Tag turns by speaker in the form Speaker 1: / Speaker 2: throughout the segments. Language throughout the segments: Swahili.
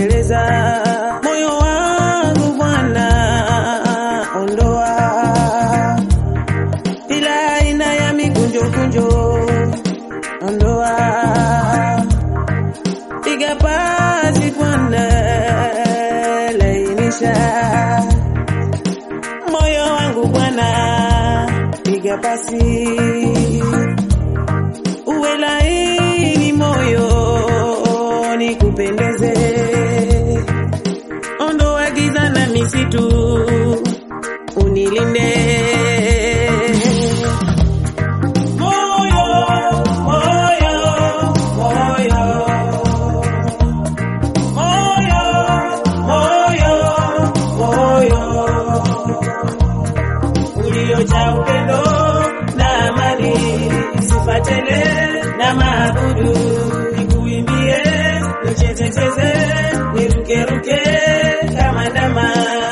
Speaker 1: kubembeleza moyo wangu Bwana, ondoa ila aina ya mikunjo, ondoa piga pasi Bwana, lainisha moyo wangu Bwana, piga pasi uwe laini moyo nikupendeze, ondoa giza na misitu unilinde. Ulioja upendo na amani, sifatele na maabudu, nikuimbie, nichezecheze, nirukeruke kama ndama.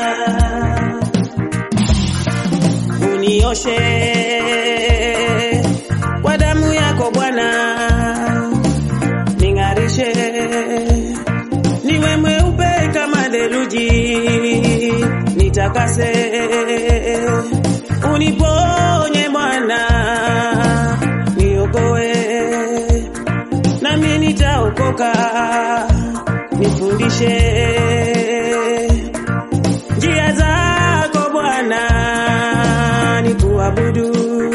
Speaker 1: Unioshe kwa damu yako Bwana, ningarishe niwe mweupe kama theluji, nitakase uniponye Bwana, niokoe nami nitaokoka, nifundishe njia zako Bwana, nikuabudu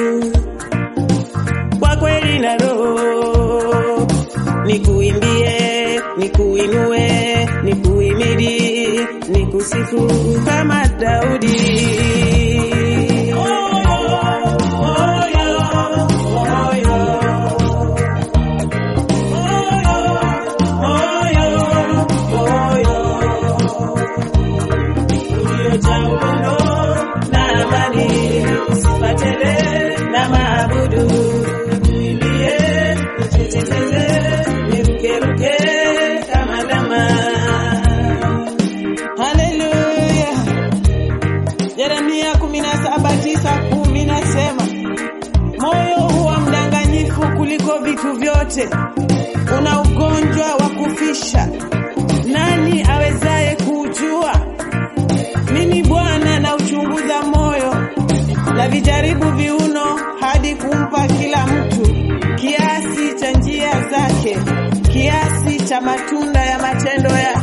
Speaker 1: kwa kweli na roho, nikuimbie, nikuinue, nikuimidi, nikusifu kama Daudi. Yeremia 17:10 nasema, moyo huwa mdanganyifu kuliko vitu vyote, una ugonjwa wa kufisha, nani awezaye kujua? Mimi Bwana na uchunguza moyo, na vijaribu viuno, hadi kumpa kila mtu kiasi cha njia zake, kiasi cha matunda ya matendo yake.